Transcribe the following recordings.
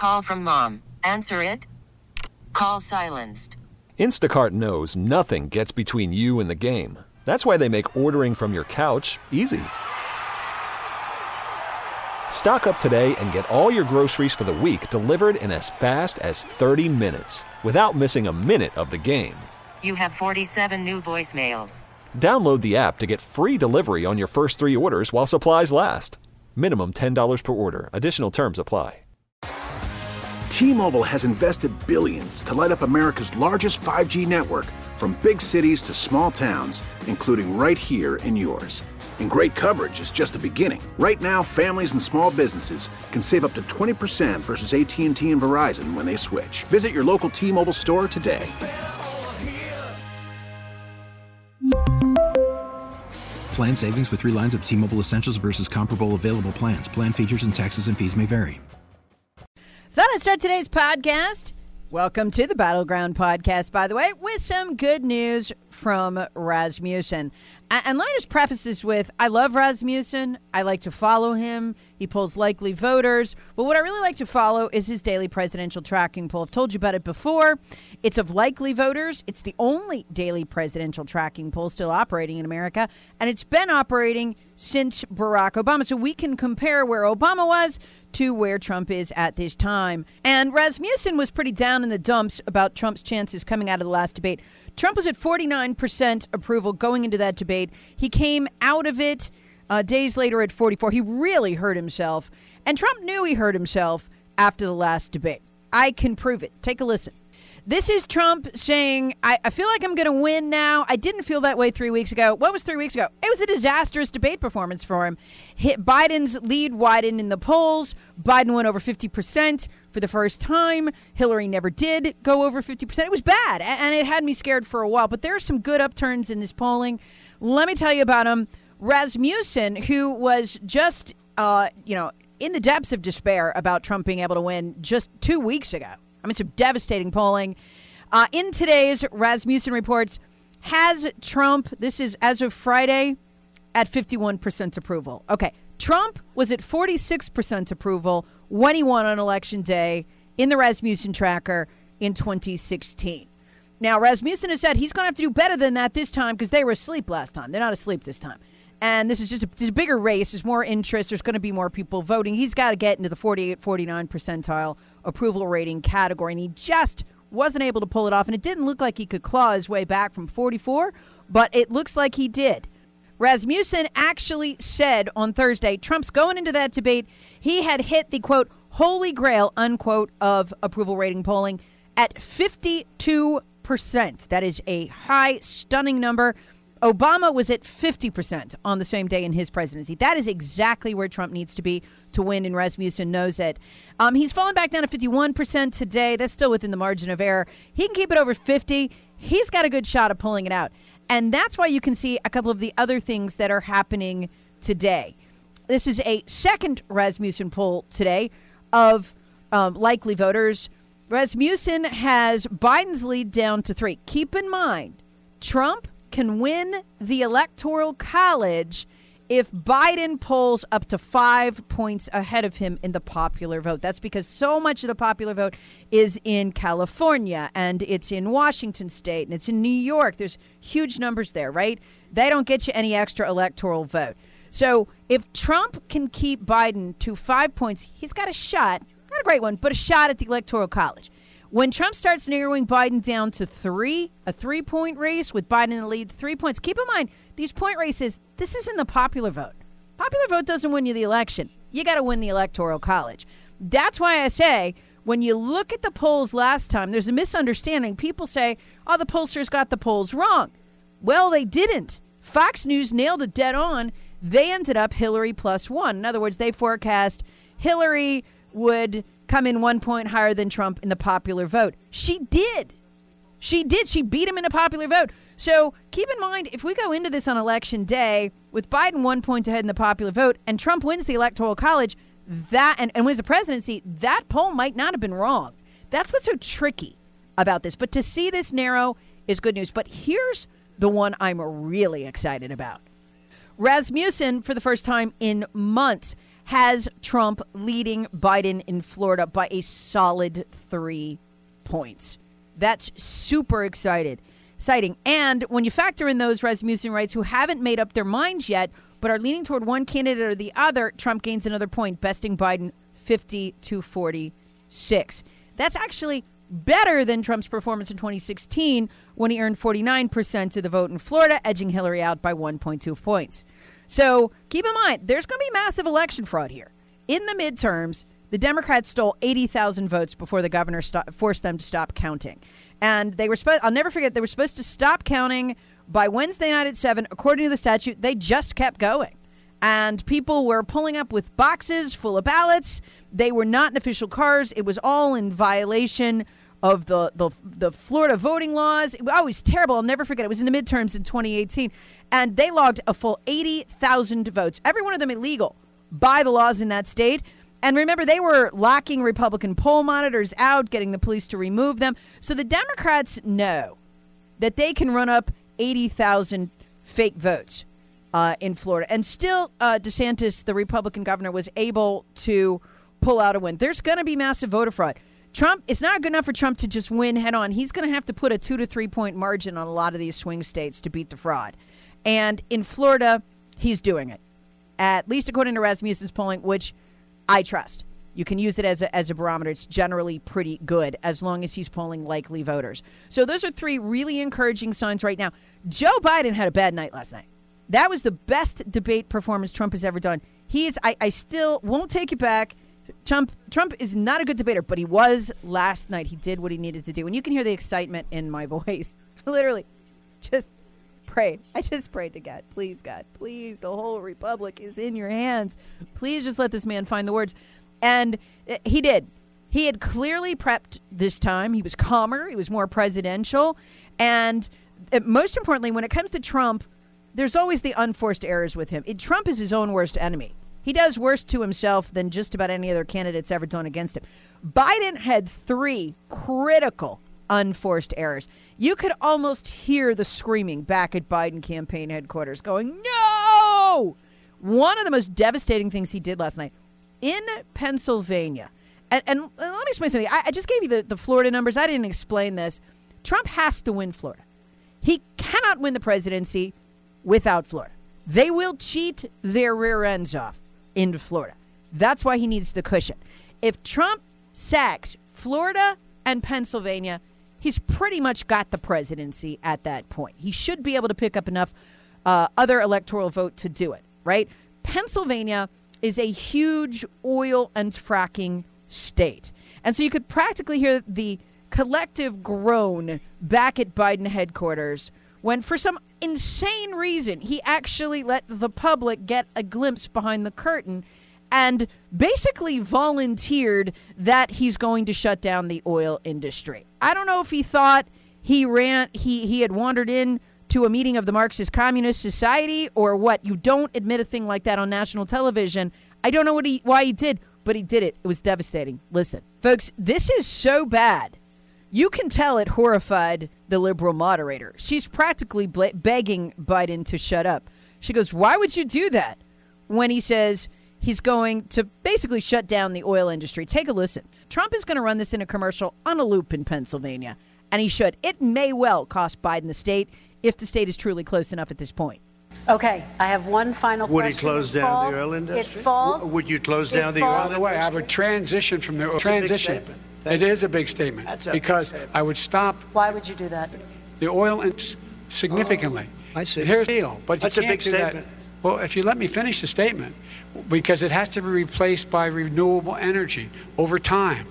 Call from mom. Answer it. Call silenced. Instacart knows nothing gets between you and the game. That's why they make ordering from your couch easy. Stock up today and get all your groceries for the week delivered in as fast as 30 minutes without missing a minute of the game. You have 47 new voicemails. Download the app to get free delivery on your first 3 orders while supplies last. Minimum $10 per order. Additional terms apply. T-Mobile has invested billions to light up America's largest 5G network, from big cities to small towns, including right here in yours. And great coverage is just the beginning. Right now, families and small businesses can save up to 20% versus AT&T and Verizon when they switch. Visit your local T-Mobile store today. Plan savings with 3 lines of T-Mobile Essentials versus comparable available plans. Plan features and taxes and fees may vary. Thought I'd start today's podcast. Welcome to the Battleground Podcast, by the way, with some good news from Rasmussen. And let me just preface this with, I love Rasmussen. I like to follow him. He polls likely voters. But what I really like to follow is his daily presidential tracking poll. I've told you about it before. It's of likely voters. It's the only daily presidential tracking poll still operating in America. And it's been operating since Barack Obama. So we can compare where Obama was to where Trump is at this time. And Rasmussen was pretty down in the dumps about Trump's chances coming out of the last debate. Trump was at 49% approval going into that debate. He came out of it days later at 44%. He really hurt himself. And Trump knew he hurt himself after the last debate. I can prove it. Take a listen. This is Trump saying, I feel like I'm going to win now. I didn't feel that way 3 weeks ago. What was 3 weeks ago? It was a disastrous debate performance for him. Biden's lead widened in the polls. Biden went over 50% for the first time. Hillary never did go over 50%. It was bad, and it had me scared for a while. But there are some good upturns in this polling. Let me tell you about him. Rasmussen, who was just, in the depths of despair about Trump being able to win just 2 weeks ago. I mean, some devastating polling. In today's Rasmussen reports, has Trump, this is as of Friday, at 51% approval. Okay, Trump was at 46% approval when he won on Election Day in the Rasmussen tracker in 2016. Now, Rasmussen has said he's going to have to do better than that this time because they were asleep last time. They're not asleep this time. And this is just a bigger race. There's more interest. There's going to be more people voting. He's got to get into the 48, 49 percentile approval rating category. And he just wasn't able to pull it off. And it didn't look like he could claw his way back from 44, but it looks like he did. Rasmussen actually said on Thursday, Trump's going into that debate. He had hit the, quote, holy grail, unquote, of approval rating polling at 52%. That is a high, stunning number. Obama was at 50% on the same day in his presidency. That is exactly where Trump needs to be to win, and Rasmussen knows it. He's fallen back down to 51% today. That's still within the margin of error. He can keep it over 50. He's got a good shot of pulling it out. And that's why you can see a couple of the other things that are happening today. This is a second Rasmussen poll today of likely voters. Rasmussen has Biden's lead down to 3. Keep in mind, Trump can win the Electoral College if Biden polls up to 5 points ahead of him in the popular vote. That's because so much of the popular vote is in California, and it's in Washington State, and it's in New York. There's huge numbers there, right? They don't get you any extra electoral vote. So if Trump can keep Biden to 5 points, he's got a shot, not a great one, but a shot at the Electoral College. When Trump starts narrowing Biden down to 3, a 3-point race with Biden in the lead, 3 points. Keep in mind, these point races, this isn't the popular vote. Popular vote doesn't win you the election. You got to win the Electoral College. That's why I say, when you look at the polls last time, there's a misunderstanding. People say, oh, the pollsters got the polls wrong. Well, they didn't. Fox News nailed it dead on. They ended up Hillary +1. In other words, they forecast Hillary would come in 1 point higher than Trump in the popular vote. She did. She did. She beat him in a popular vote. So keep in mind, if we go into this on Election Day with Biden 1 point ahead in the popular vote and Trump wins the Electoral College that and wins the presidency, that poll might not have been wrong. That's what's so tricky about this. But to see this narrow is good news. But here's the one I'm really excited about. Rasmussen, for the first time in months, has Trump leading Biden in Florida by a solid 3 points. That's super exciting. And when you factor in those Rasmussen rights who haven't made up their minds yet, but are leaning toward one candidate or the other, Trump gains another point, besting Biden 50-46. That's actually better than Trump's performance in 2016 when he earned 49% of the vote in Florida, edging Hillary out by 1.2 points. So keep in mind, there's going to be massive election fraud here. In the midterms, the Democrats stole 80,000 votes before the governor forced them to stop counting. And they were I'll never forget, they were supposed to stop counting by Wednesday night at 7. According to the statute, they just kept going. And people were pulling up with boxes full of ballots. They were not in official cars. It was all in violation of the Florida voting laws. It was terrible. I'll never forget. It was in the midterms in 2018. And they logged a full 80,000 votes, every one of them illegal by the laws in that state. And remember, they were locking Republican poll monitors out, getting the police to remove them. So the Democrats know that they can run up 80,000 fake votes in Florida. And still, DeSantis, the Republican governor, was able to pull out a win. There's going to be massive voter fraud. Trump, it's not good enough for Trump to just win head on. He's going to have to put a 2 to 3 point margin on a lot of these swing states to beat the fraud. And in Florida, he's doing it, at least according to Rasmussen's polling, which I trust. You can use it as a barometer. It's generally pretty good as long as he's polling likely voters. So those are 3 really encouraging signs right now. Joe Biden had a bad night last night. That was the best debate performance Trump has ever done. I still won't take it back. Trump is not a good debater, but he was last night. He did what he needed to do. And you can hear the excitement in my voice. Literally, just prayed. I just prayed to God. Please, God, please, the whole republic is in your hands. Please just let this man find the words. And he did. He had clearly prepped this time. He was calmer. He was more presidential. And most importantly, when it comes to Trump, there's always the unforced errors with him. Trump is his own worst enemy. He does worse to himself than just about any other candidate's ever done against him. Biden had 3 critical unforced errors. You could almost hear the screaming back at Biden campaign headquarters going, no! One of the most devastating things he did last night in Pennsylvania. And let me explain something. I just gave you the Florida numbers. I didn't explain this. Trump has to win Florida. He cannot win the presidency without Florida. They will cheat their rear ends off into Florida. That's why he needs the cushion. If Trump sacks Florida and Pennsylvania, he's pretty much got the presidency at that point. He should be able to pick up enough other electoral vote to do it, right? Pennsylvania is a huge oil and fracking state. And so you could practically hear the collective groan back at Biden headquarters when, for some insane reason, he actually let the public get a glimpse behind the curtain and basically volunteered that he's going to shut down the oil industry. I don't know if he thought he had wandered in to a meeting of the Marxist Communist Society or what. You don't admit a thing like that on national television. I don't know why he did, but he did it. It was devastating. Listen, folks, this is so bad. You can tell it horrified the liberal moderator. She's practically begging Biden to shut up. She goes, why would you do that? When he says he's going to basically shut down the oil industry. Take a listen. Trump is going to run this in a commercial on a loop in Pennsylvania, and he should. It may well cost Biden the state if the state is truly close enough at this point. Okay, I have one final question. Would he close down the oil industry? It falls. Would you close down the oil industry? By the way, I would transition from the transition. It is a big statement because I would stop. Why would you do that? The oil industry significantly. I see. Here's the deal, but that's you a can't big do statement. That. Well, if you let me finish the statement, because it has to be replaced by renewable energy over time,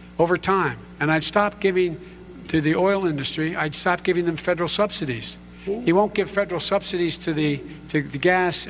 and I'd stop giving to the oil industry. I'd stop giving them federal subsidies. He won't give federal subsidies to the gas.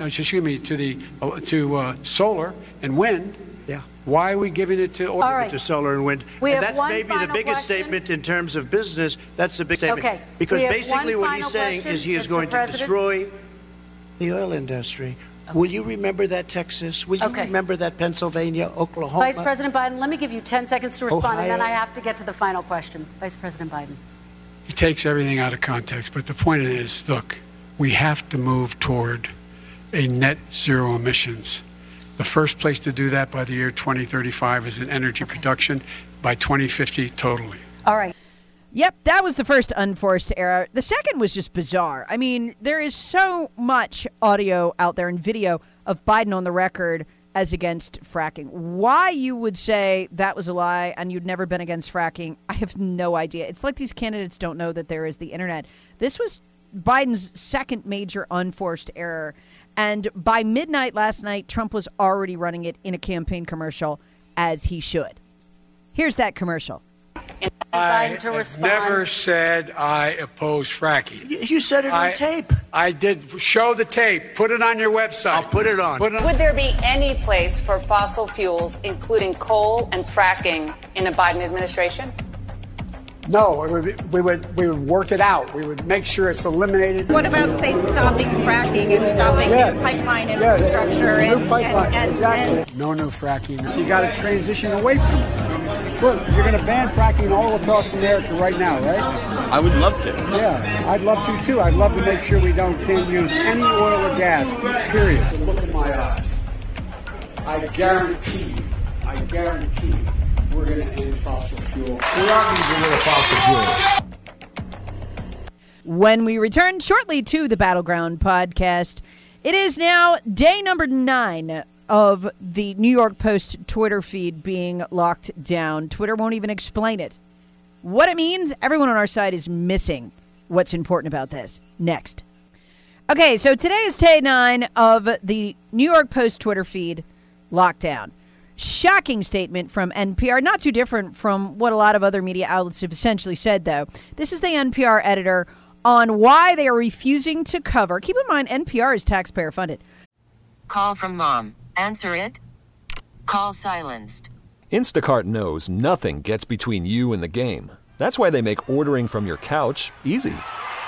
To solar and wind. Yeah. Why are we giving it to oil? All right. To solar and wind? We and have that's one maybe the final biggest question. statement in terms of business. That's the big statement. Okay. Because We have basically one what he's final saying question, is he is Mr. going to President. destroy the oil industry. Okay. Will you remember that, Texas? Will you remember that, Pennsylvania, Oklahoma? Vice President Biden, let me give you 10 seconds to respond, and then Ohio. I have to get to the final question. Vice President Biden. He takes everything out of context, but the point is, look, we have to move toward a net zero emissions. The first place to do that by the year 2035 is in energy production, by 2050 totally. All right. Yep, that was the first unforced error. The second was just bizarre. I mean, there is so much audio out there and video of Biden on the record as against fracking. Why you would say that was a lie and you'd never been against fracking, I have no idea. It's like these candidates don't know that there is the internet. This was Biden's second major unforced error. And by midnight last night, Trump was already running it in a campaign commercial, as he should. Here's that commercial. I never said I oppose fracking. You said it on tape. I did. Show the tape. Put it on your website. I'll put it on. Would there be any place for fossil fuels, including coal and fracking, in a Biden administration? No, we would work it out. We would make sure it's eliminated. What about, say, stopping fracking and stopping new pipeline infrastructure? Exactly. No new fracking. You got to transition away from it. Look, you're going to ban fracking all across America right now, right? I would love to. Yeah, I'd love to, too. I'd love to make sure we can't use any oil or gas, period. So look in my eyes. I guarantee we're going to end fossil fuel. We are getting rid of fossil fuels. When we return shortly to the Battleground podcast, it is now day number 9 of the New York Post Twitter feed being locked down. Twitter won't even explain it. What it means, everyone on our side is missing what's important about this. Next. Okay, so today is day 9 of the New York Post Twitter feed lockdown. Shocking statement from NPR, not too different from what a lot of other media outlets have essentially said, though. This is the NPR editor on why they are refusing to cover. Keep in mind, NPR is taxpayer funded. Call from mom. Answer it. Call silenced. Instacart knows nothing gets between you and the game. That's why they make ordering from your couch easy.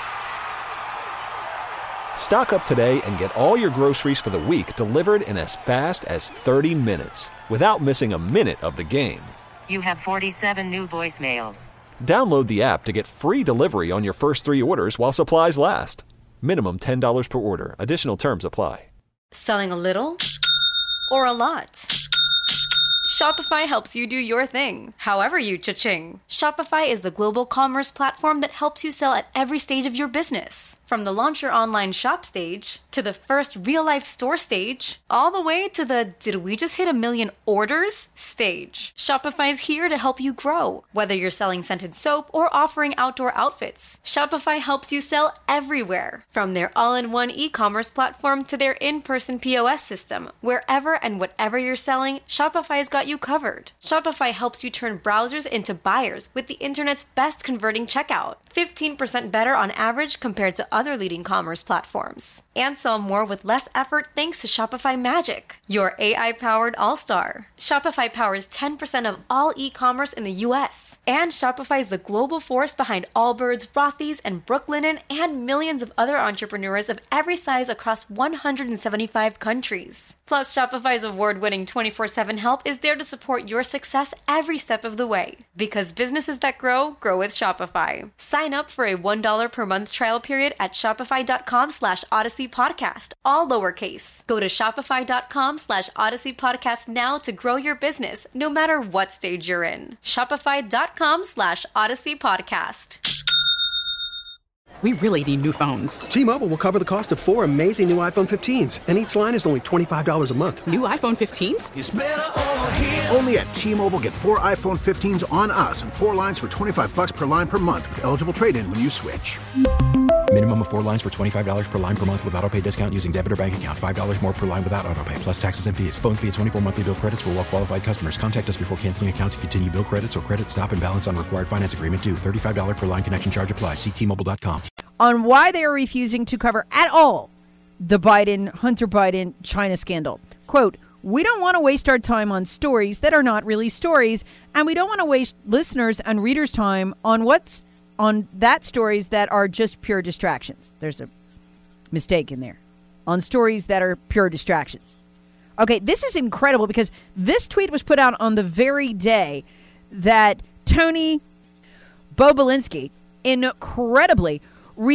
Stock up today and get all your groceries for the week delivered in as fast as 30 minutes without missing a minute of the game. You have 47 new voicemails. Download the app to get free delivery on your first 3 orders while supplies last. Minimum $10 per order. Additional terms apply. Selling a little or a lot? Shopify helps you do your thing, however you cha-ching. Shopify is the global commerce platform that helps you sell at every stage of your business. From the launch your online shop stage, to the first real-life store stage, all the way to the did we just hit 1 million orders stage. Shopify is here to help you grow. Whether you're selling scented soap or offering outdoor outfits, Shopify helps you sell everywhere. From their all-in-one e-commerce platform to their in-person POS system, wherever and whatever you're selling, Shopify's got you covered. Shopify helps you turn browsers into buyers with the internet's best converting checkout. 15% better on average compared to other leading commerce platforms. And sell more with less effort thanks to Shopify Magic, your AI-powered all-star. Shopify powers 10% of all e-commerce in the U.S. And Shopify is the global force behind Allbirds, Rothy's, and Brooklinen, and millions of other entrepreneurs of every size across 175 countries. Plus, Shopify's award-winning 24/7 help is there to support your success every step of the way. Because businesses that grow, grow with Shopify. Sign up for a $1 per month trial period at shopify.com/Odyssey Podcast, all lowercase. Go to shopify.com/Odyssey Podcast now to grow your business, no matter what stage you're in. Shopify.com/Odyssey Podcast. We really need new phones. T-Mobile will cover the cost of 4 amazing new iPhone 15s, and each line is only $25 a month. New iPhone 15s? It's better over here. Only at T-Mobile, get 4 iPhone 15s on us and 4 lines for $25 per line per month with eligible trade-in when you switch. Minimum of 4 lines for $25 per line per month with autopay discount using debit or bank account. $5 more per line without autopay, plus taxes and fees. Phone fee at 24 monthly bill credits for well-qualified customers. Contact us before canceling account to continue bill credits or credit stop and balance on required finance agreement due. $35 per line connection charge applies. See T-Mobile.com. On why they are refusing to cover at all the Hunter Biden China scandal. Quote, we don't want to waste our time on stories that are not really stories, and we don't want to waste listeners and readers' time on that stories that are just pure distractions. There's a mistake in there. On stories that are pure distractions. Okay, this is incredible because this tweet was put out on the very day that Tony Bobulinski incredibly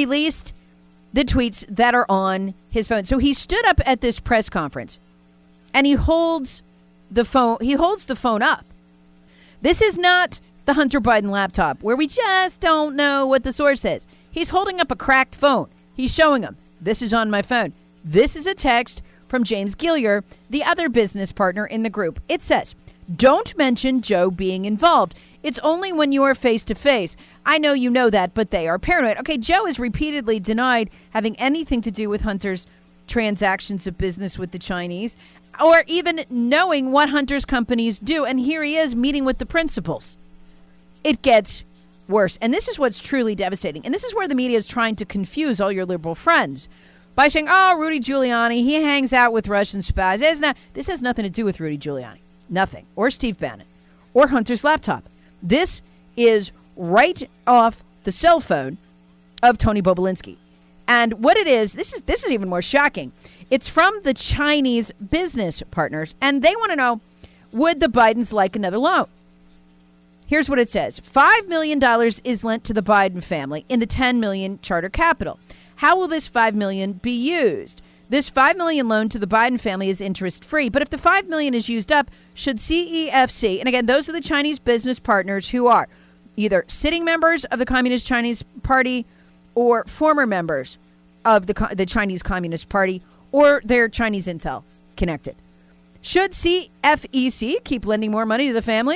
released the tweets that are on his phone. So he stood up at this press conference and he holds the phone. He holds the phone up. This is not the Hunter Biden laptop where we just don't know what the source is. He's holding up a cracked phone. He's showing him, this is on my phone. This is a text from James Gillier, the other business partner in the group. It says, don't mention Joe being involved. It's only when you are face to face. I know you know that, but they are paranoid. Okay, Joe has repeatedly denied having anything to do with Hunter's transactions of business with the Chinese or even knowing what Hunter's companies do. And here he is meeting with the principals. It gets worse. And this is what's truly devastating. And this is where the media is trying to confuse all your liberal friends by saying, oh, Rudy Giuliani, he hangs out with Russian spies. This has nothing to do with Rudy Giuliani. Nothing. Or Steve Bannon. Or Hunter's laptop. This is right off the cell phone of Tony Bobulinski. And what it is, this is even more shocking. It's from the Chinese business partners. And they want to know, would the Bidens like another loan? Here's what it says. $5 million is lent to the Biden family in the $10 million charter capital. How will this $5 million be used? This $5 million loan to the Biden family is interest-free. But if the $5 million is used up, should CEFC, and again, those are the Chinese business partners who are either sitting members of the Communist Chinese Party or former members of the Chinese Communist Party, or they're Chinese intel connected. Should CFEC keep lending more money to the family?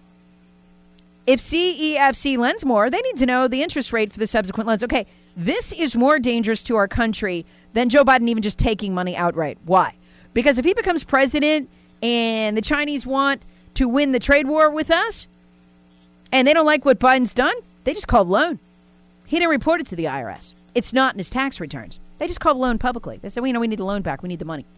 If CEFC lends more, they need to know the interest rate for the subsequent loans. Okay, this is more dangerous to our country than Joe Biden even just taking money outright. Why? Because if he becomes president and the Chinese want to win the trade war with us and they don't like what Biden's done, they just called loan. He didn't report it to the IRS. It's not in his tax returns. They just called loan publicly. They said, well, we need the loan back. We need the money.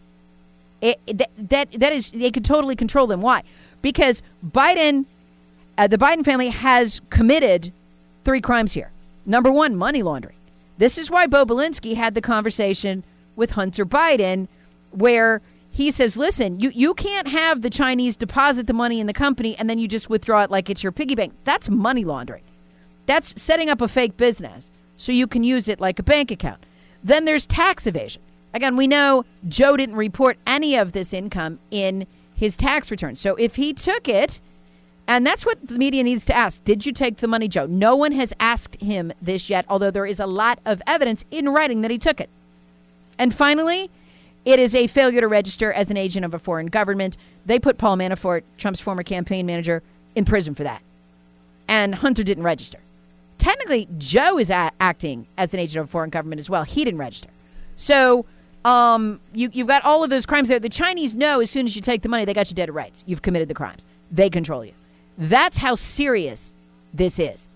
That is, they could totally control them. Why? Because Biden, the Biden family has committed 3 crimes here. Number 1, money laundering. This is why Bobulinski had the conversation with Hunter Biden where he says, listen, you can't have the Chinese deposit the money in the company and then you just withdraw it like it's your piggy bank. That's money laundering. That's setting up a fake business so you can use it like a bank account. Then there's tax evasion. Again, we know Joe didn't report any of this income in his tax return. So if he took it, and that's what the media needs to ask. Did you take the money, Joe? No one has asked him this yet, although there is a lot of evidence in writing that he took it. And finally, it is a failure to register as an agent of a foreign government. They put Paul Manafort, Trump's former campaign manager, in prison for that. And Hunter didn't register. Technically, Joe is acting as an agent of a foreign government as well. He didn't register. So you've got all of those crimes there. The Chinese know as soon as you take the money, they got you dead to rights. You've committed the crimes. They control you. That's how serious this is.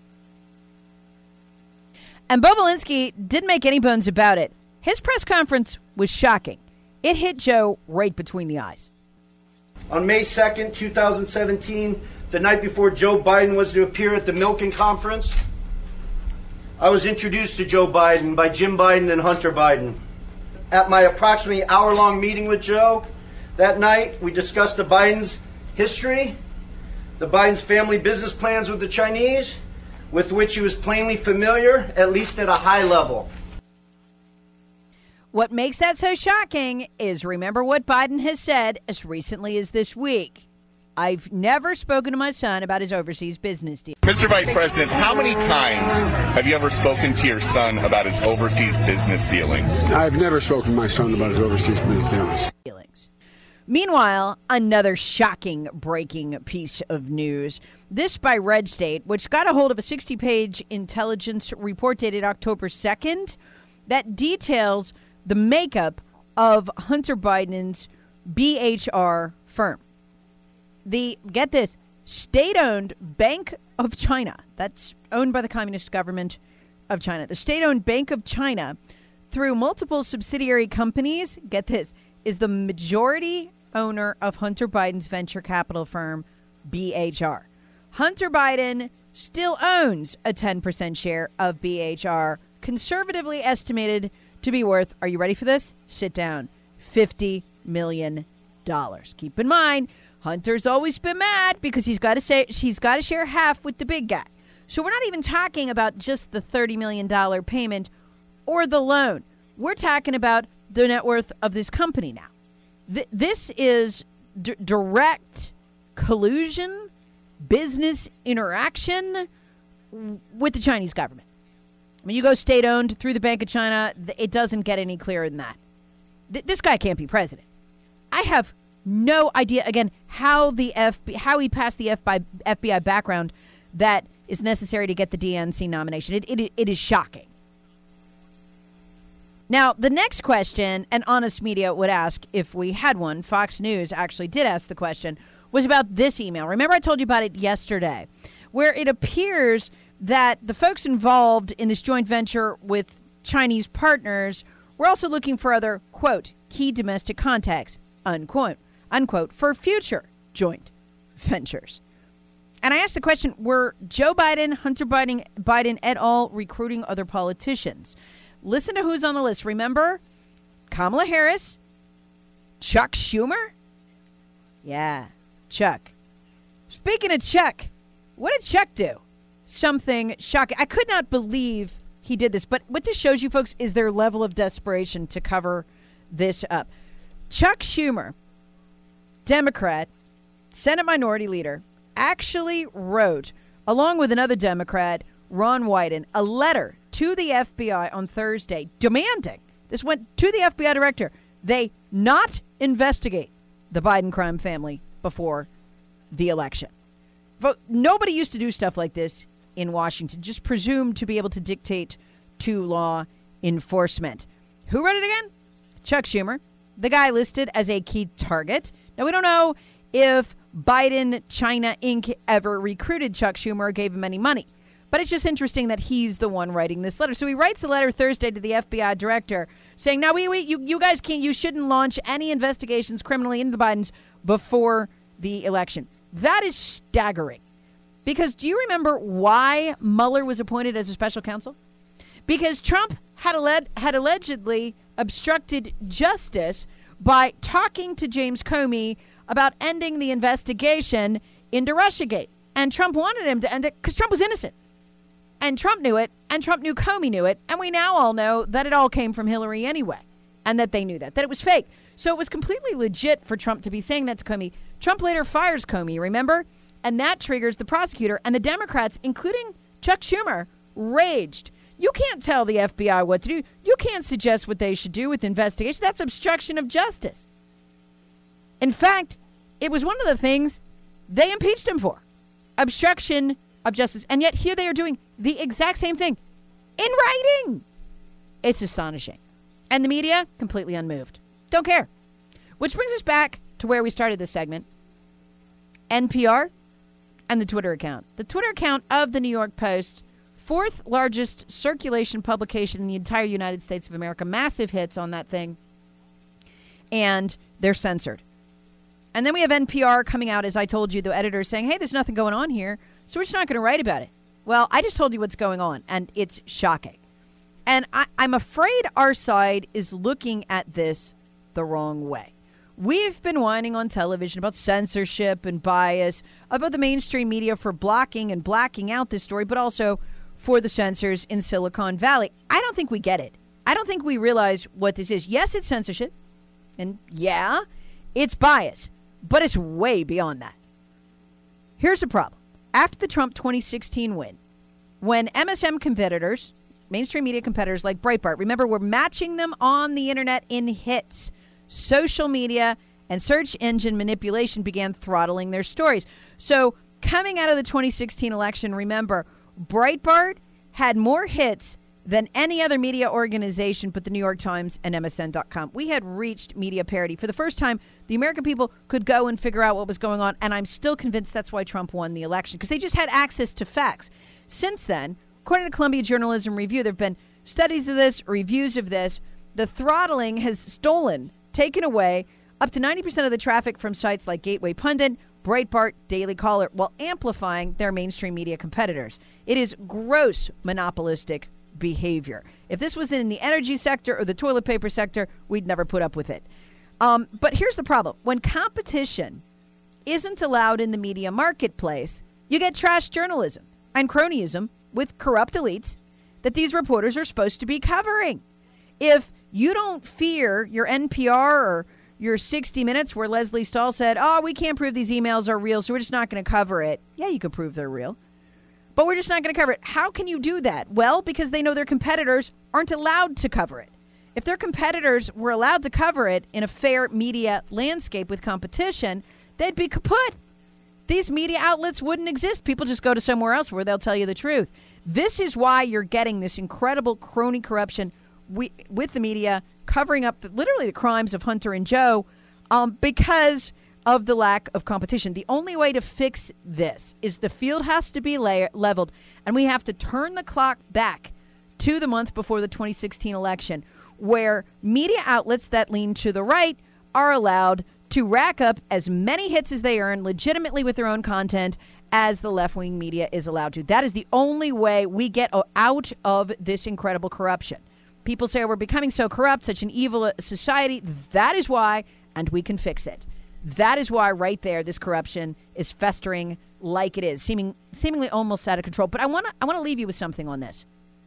And Bobulinski didn't make any bones about it. His press conference was shocking. It hit Joe right between the eyes. On May 2nd, 2017, the night before Joe Biden was to appear at the Milken Conference, I was introduced to Joe Biden by Jim Biden and Hunter Biden. At my approximately hour-long meeting with Joe that night, we discussed the Biden's history, the Biden's family business plans with the Chinese, with which he was plainly familiar, at least at a high level. What makes that so shocking is remember what Biden has said as recently as this week. I've never spoken to my son about his overseas business deal. Mr. Vice President, how many times have you ever spoken to your son about his overseas business dealings? I've never spoken to my son about his overseas business dealings. Meanwhile, another shocking breaking piece of news. This by Red State, which got a hold of a 60-page intelligence report dated October 2nd that details the makeup of Hunter Biden's BHR firm. The, get this, state-owned Bank of China, that's owned by the Communist government of China. The state-owned Bank of China, through multiple subsidiary companies, get this, is the majority owner of Hunter Biden's venture capital firm, BHR. Hunter Biden still owns a 10% share of BHR, conservatively estimated to be worth, are you ready for this? Sit down, $50 million. Keep in mind, Hunter's always been mad because he's got to share half with the big guy. So we're not even talking about just the $30 million payment or the loan. We're talking about the net worth of this company now. This is direct collusion, business interaction with the Chinese government. I mean, you go state-owned through the Bank of China, it doesn't get any clearer than that. This guy can't be president. I have no idea, again, how he passed the FBI background that is necessary to get the DNC nomination. It is shocking. Now, the next question, and Honest Media would ask if we had one, Fox News actually did ask the question, was about this email. Remember I told you about it yesterday, where it appears that the folks involved in this joint venture with Chinese partners were also looking for other, quote, key domestic contacts, unquote, for future joint ventures. And I asked the question, were Joe Biden, Hunter Biden et al. Recruiting other politicians? Listen to who's on the list. Remember, Kamala Harris, Chuck Schumer? Yeah, Chuck. Speaking of Chuck, what did Chuck do? Something shocking. I could not believe he did this. But what this shows you, folks, is their level of desperation to cover this up. Chuck Schumer, Democrat, Senate Minority Leader, actually wrote, along with another Democrat, Ron Wyden, a letter to the FBI on Thursday demanding, this went to the FBI director, they not investigate the Biden crime family before the election. But nobody used to do stuff like this in Washington, just presumed to be able to dictate to law enforcement. Who wrote it again? Chuck Schumer, the guy listed as a key target. Now, we don't know if Biden China Inc. ever recruited Chuck Schumer or gave him any money. But it's just interesting that he's the one writing this letter. So he writes a letter Thursday to the FBI director saying, now, you guys can't, you shouldn't launch any investigations criminally into the Bidens before the election. That is staggering. Because do you remember why Mueller was appointed as a special counsel? Because Trump had allegedly obstructed justice by talking to James Comey about ending the investigation into Russiagate. And Trump wanted him to end it because Trump was innocent. And Trump knew it, and Trump knew Comey knew it, and we now all know that it all came from Hillary anyway, and that they knew that it was fake. So it was completely legit for Trump to be saying that to Comey. Trump later fires Comey, remember? And that triggers the prosecutor, and the Democrats, including Chuck Schumer, raged. You can't tell the FBI what to do. You can't suggest what they should do with investigation. That's obstruction of justice. In fact, it was one of the things they impeached him for. Obstruction of justice. And yet here they are doing the exact same thing in writing. It's astonishing. And the media, completely unmoved. Don't care. Which brings us back to where we started this segment. NPR and the Twitter account. The Twitter account of the New York Post, fourth largest circulation publication in the entire United States of America. Massive hits on that thing. And they're censored. And then we have NPR coming out, as I told you, the editor saying, hey, there's nothing going on here, so we're just not going to write about it. Well, I just told you what's going on, and it's shocking. And I'm afraid our side is looking at this the wrong way. We've been whining on television about censorship and bias, about the mainstream media for blocking and blacking out this story, but also for the censors in Silicon Valley. I don't think we get it. I don't think we realize what this is. Yes, it's censorship, and yeah, it's bias, but it's way beyond that. Here's the problem. After the Trump 2016 win, when MSM competitors, mainstream media competitors like Breitbart, remember, we're matching them on the internet in hits. Social media and search engine manipulation began throttling their stories. So coming out of the 2016 election, remember, Breitbart had more hits than any other media organization but the New York Times and MSN.com. We had reached media parity. For the first time, the American people could go and figure out what was going on, and I'm still convinced that's why Trump won the election, because they just had access to facts. Since then, according to Columbia Journalism Review, there have been studies of this, reviews of this. The throttling has taken away up to 90% of the traffic from sites like Gateway Pundit, Breitbart, Daily Caller, while amplifying their mainstream media competitors. It is gross monopolistic behavior. If this was in the energy sector or the toilet paper sector, we'd never put up with it. But here's the problem. When competition isn't allowed in the media marketplace, you get trash journalism and cronyism with corrupt elites that these reporters are supposed to be covering. If you don't fear your NPR or your 60 Minutes where Leslie Stahl said, we can't prove these emails are real, so we're just not going to cover it. Yeah, you can prove they're real, but we're just not going to cover it. How can you do that? Well, because they know their competitors aren't allowed to cover it. If their competitors were allowed to cover it in a fair media landscape with competition, they'd be kaput. These media outlets wouldn't exist. People just go to somewhere else where they'll tell you the truth. This is why you're getting this incredible crony corruption with the media covering up literally the crimes of Hunter and Joe because of the lack of competition. The only way to fix this is the field has to be leveled, and we have to turn the clock back to the month before the 2016 election, where media outlets that lean to the right are allowed to rack up as many hits as they earn legitimately with their own content as the left-wing media is allowed to. That is the only way we get out of this incredible corruption. People say we're becoming so corrupt, such an evil society. That is why, and we can fix it. That is why right there, this corruption is festering like it is, seemingly almost out of control. But I want to leave you with something on this,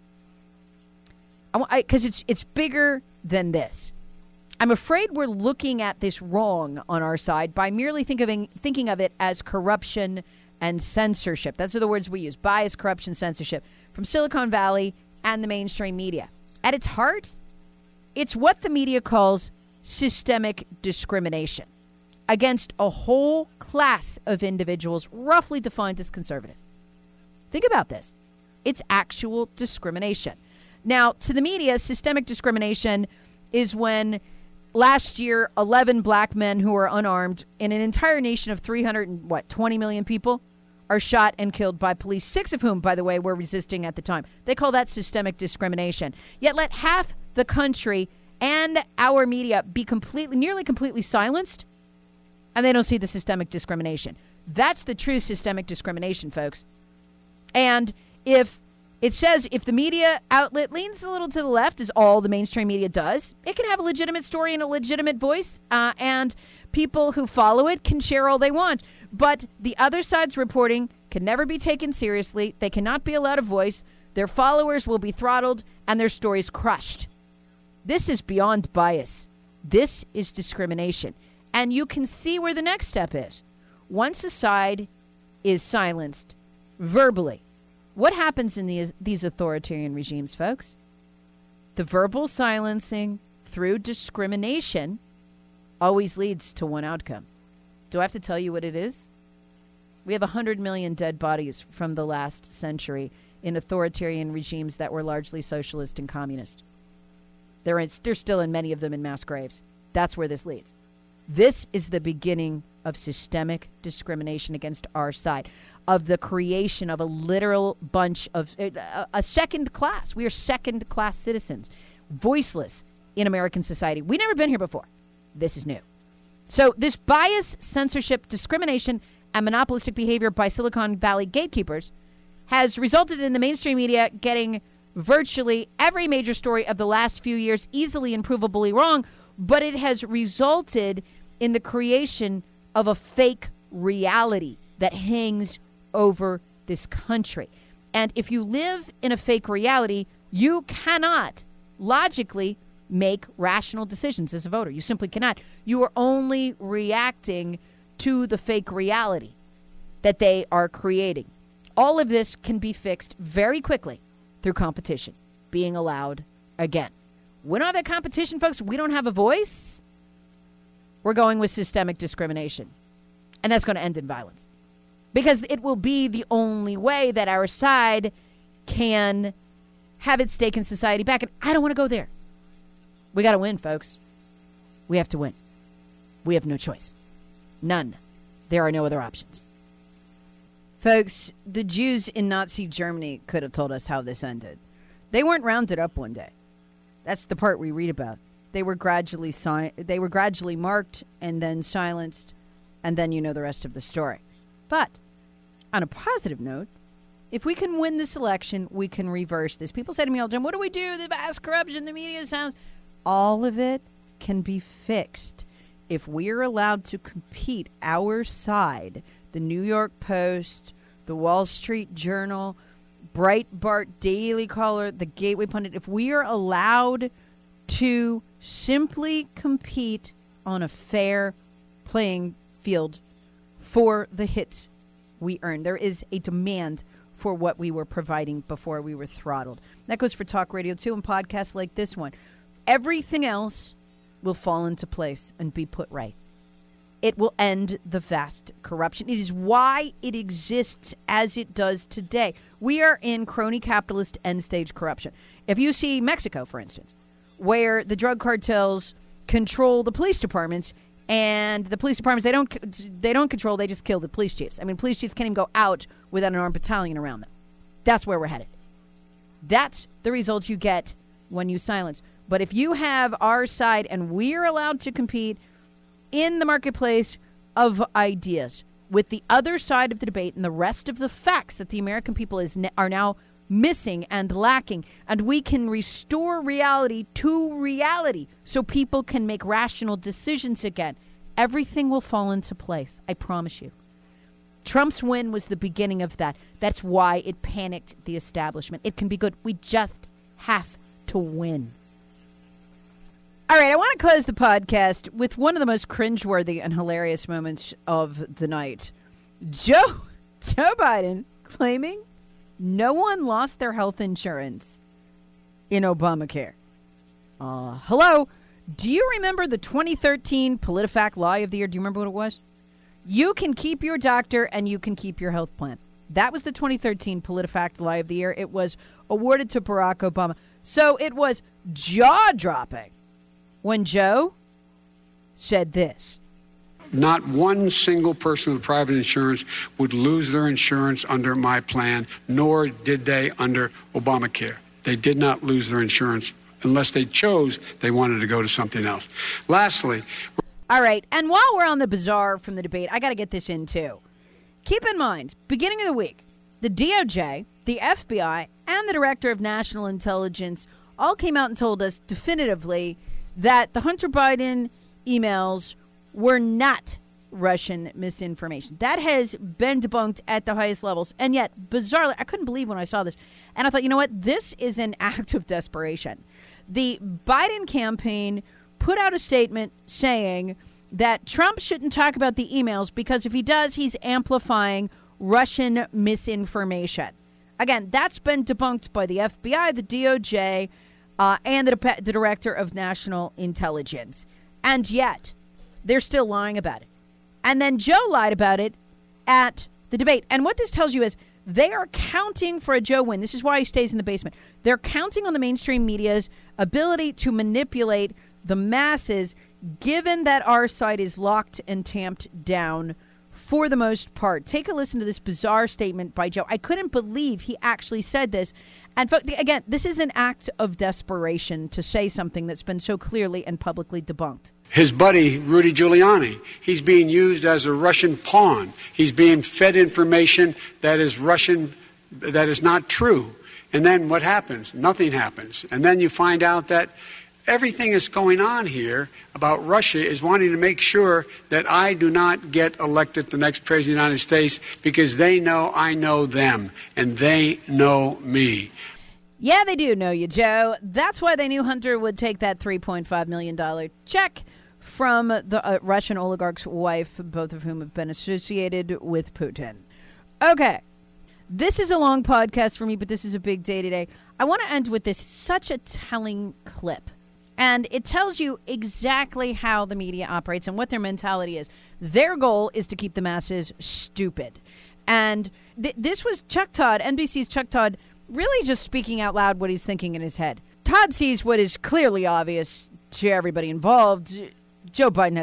because it's bigger than this. I'm afraid we're looking at this wrong on our side by merely thinking of it as corruption and censorship. Those are the words we use: bias, corruption, censorship, from Silicon Valley and the mainstream media. At its heart, it's what the media calls systemic discrimination against a whole class of individuals roughly defined as conservative. Think about this. It's actual discrimination. Now, to the media, systemic discrimination is when last year 11 black men who are unarmed in an entire nation of 20 million people are shot and killed by police, 6 of whom, by the way, were resisting at the time. They call that systemic discrimination. Yet let half the country and our media be nearly completely silenced, and they don't see the systemic discrimination. That's the true systemic discrimination, folks. And if it says if the media outlet leans a little to the left, as all the mainstream media does, it can have a legitimate story and a legitimate voice, and people who follow it can share all they want. But the other side's reporting can never be taken seriously. They cannot be allowed a voice. Their followers will be throttled and their stories crushed. This is beyond bias. This is discrimination. And you can see where the next step is. Once a side is silenced verbally, what happens in these authoritarian regimes, folks? The verbal silencing through discrimination always leads to one outcome. Do I have to tell you what it is? We have 100 million dead bodies from the last century in authoritarian regimes that were largely socialist and communist. They're still in many of them in mass graves. That's where this leads. This is the beginning of systemic discrimination against our side, of the creation of a literal bunch of a second class. We are second class citizens, voiceless in American society. We've never been here before. This is new. So this bias, censorship, discrimination, and monopolistic behavior by Silicon Valley gatekeepers has resulted in the mainstream media getting virtually every major story of the last few years easily and provably wrong, but it has resulted in the creation of a fake reality that hangs over this country. And if you live in a fake reality, you cannot logically make rational decisions as a voter. You simply cannot. You are only reacting to the fake reality that they are creating. All of this can be fixed very quickly through competition being allowed again. We don't have that competition, folks. We don't have a voice. We're going with systemic discrimination. And that's going to end in violence. Because it will be the only way that our side can have its stake in society back. And I don't want to go there. We got to win, folks. We have to win. We have no choice. None. There are no other options. Folks, the Jews in Nazi Germany could have told us how this ended. They weren't rounded up one day. That's the part we read about. They were gradually marked and then silenced, and then you know the rest of the story. But on a positive note, if we can win this election, we can reverse this. People say to me all the time, what do we do? The vast corruption, the media sounds. All of it can be fixed if we're allowed to compete our side. The New York Post, the Wall Street Journal, Breitbart, Daily Caller, the Gateway Pundit. If we are allowed to simply compete on a fair playing field for the hits we earn. There is a demand for what we were providing before we were throttled. That goes for talk radio, too, and podcasts like this one. Everything else will fall into place and be put right. It will end the vast corruption. It is why it exists as it does today. We are in crony capitalist end-stage corruption. If you see Mexico, for instance, where the drug cartels control the police departments, and the police departments, they don't control, they just kill the police chiefs. I mean, police chiefs can't even go out without an armed battalion around them. That's where we're headed. That's the results you get when you silence. But if you have our side and we're allowed to compete in the marketplace of ideas with the other side of the debate and the rest of the facts that the American people are now missing and lacking, and we can restore reality to reality so people can make rational decisions again, everything will fall into place. I promise you. Trump's win was the beginning of that. That's why it panicked the establishment. It can be good. We just have to win. All right, I want to close the podcast with one of the most cringeworthy and hilarious moments of the night. Joe Biden claiming no one lost their health insurance in Obamacare. Hello? Do you remember the 2013 PolitiFact Lie of the Year? Do you remember what it was? You can keep your doctor and you can keep your health plan. That was the 2013 PolitiFact Lie of the Year. It was awarded to Barack Obama. So it was jaw-dropping when Joe said this. Not one single person with private insurance would lose their insurance under my plan, nor did they under Obamacare. They did not lose their insurance unless they chose they wanted to go to something else. Lastly. All right. And while we're on the bizarre from the debate, I got to get this in, too. Keep in mind, beginning of the week, the DOJ, the FBI, and the Director of National Intelligence all came out and told us definitively that the Hunter Biden emails were not Russian misinformation. That has been debunked at the highest levels. And yet, bizarrely, I couldn't believe when I saw this. And I thought, you know what? This is an act of desperation. The Biden campaign put out a statement saying that Trump shouldn't talk about the emails because if he does, he's amplifying Russian misinformation. Again, that's been debunked by the FBI, the DOJ, and the Director of National Intelligence. And yet, they're still lying about it. And then Joe lied about it at the debate. And what this tells you is they are counting for a Joe win. This is why he stays in the basement. They're counting on the mainstream media's ability to manipulate the masses, given that our side is locked and tamped down for the most part. Take a listen to this bizarre statement by Joe. I couldn't believe he actually said this. And again, this is an act of desperation to say something that's been so clearly and publicly debunked. His buddy, Rudy Giuliani, he's being used as a Russian pawn. He's being fed information that is Russian, that is not true. And then what happens? Nothing happens. And then you find out that everything that's going on here about Russia is wanting to make sure that I do not get elected the next president of the United States because they know I know them and they know me. Yeah, they do know you, Joe. That's why they knew Hunter would take that $3.5 million check from the Russian oligarch's wife, both of whom have been associated with Putin. Okay. This is a long podcast for me, but this is a big day today. I want to end with this. Such a telling clip. And it tells you exactly how the media operates and what their mentality is. Their goal is to keep the masses stupid. And this was Chuck Todd, NBC's Chuck Todd, really just speaking out loud what he's thinking in his head. Todd sees what is clearly obvious to everybody involved. Joe Biden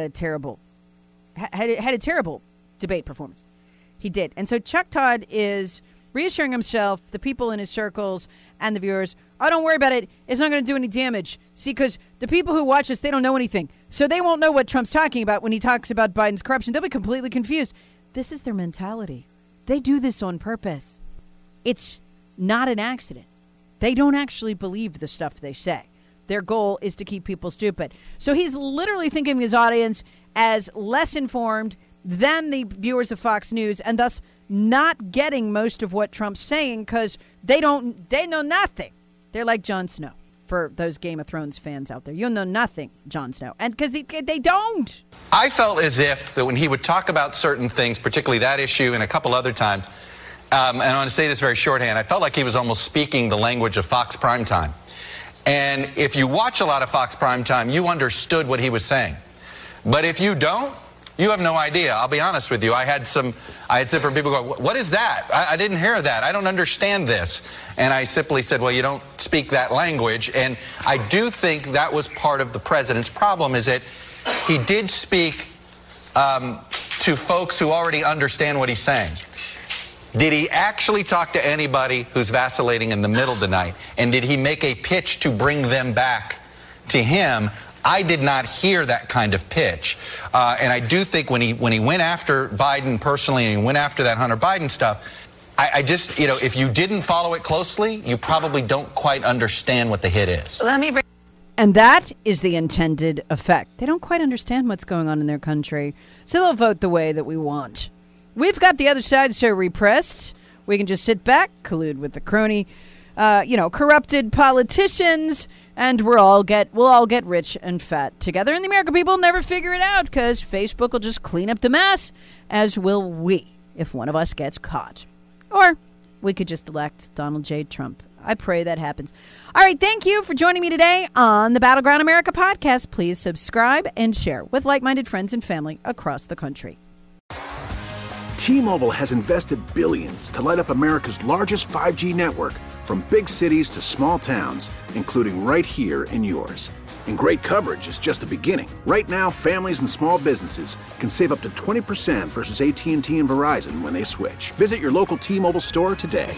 had a terrible debate performance. He did. And so Chuck Todd is reassuring himself, the people in his circles, and the viewers, oh, don't worry about it. It's not going to do any damage. See, because the people who watch us, they don't know anything. So they won't know what Trump's talking about when he talks about Biden's corruption. They'll be completely confused. This is their mentality. They do this on purpose. It's not an accident. They don't actually believe the stuff they say. Their goal is to keep people stupid. So he's literally thinking of his audience as less informed than the viewers of Fox News, and thus not getting most of what Trump's saying because they know nothing. They're like Jon Snow. for those Game of Thrones fans out there. You'll know nothing, Jon Snow. And because they don't. I felt as if that when he would talk about certain things, particularly that issue and a couple other times, and I want to say this very shorthand, I felt like he was almost speaking the language of Fox Primetime. And if you watch a lot of Fox Primetime, you understood what he was saying. But if you don't, you have no idea. I'll be honest with you. I had different people go, what is that? I didn't hear that. I don't understand this. And I simply said, well, you don't speak that language. And I do think that was part of the president's problem, is that he did speak to folks who already understand what he's saying. Did he actually talk to anybody who's vacillating in the middle tonight? And did he make a pitch to bring them back to him? I did not hear that kind of pitch. And I do think when he went after Biden personally and he went after that Hunter Biden stuff, I just, if you didn't follow it closely, you probably don't quite understand what the hit is. And that is the intended effect. They don't quite understand what's going on in their country, so they'll vote the way that we want. We've got the other side so repressed. We can just sit back, collude with the crony, corrupted politicians, and we'll all get rich and fat together. And the American people will never figure it out because Facebook will just clean up the mess, as will we if one of us gets caught. Or we could just elect Donald J. Trump. I pray that happens. All right, thank you for joining me today on the Battleground America podcast. Please subscribe and share with like-minded friends and family across the country. T-Mobile has invested billions to light up America's largest 5G network, from big cities to small towns, including right here in yours. And great coverage is just the beginning. Right now, families and small businesses can save up to 20% versus AT&T and Verizon when they switch. Visit your local T-Mobile store today.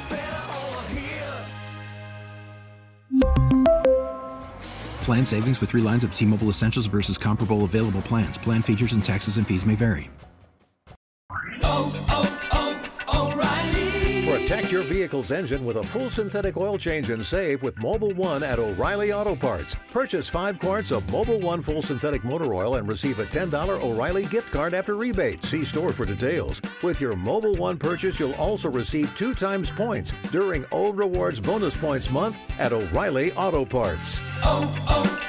Plan savings with 3 lines of T-Mobile Essentials versus comparable available plans. Plan features and taxes and fees may vary. Protect your vehicle's engine with a full synthetic oil change and save with Mobil 1 at O'Reilly Auto Parts. Purchase 5 quarts of Mobil 1 full synthetic motor oil and receive a $10 O'Reilly gift card after rebate. See store for details. With your Mobil 1 purchase, you'll also receive 2 times points during O Rewards Bonus Points Month at O'Reilly Auto Parts.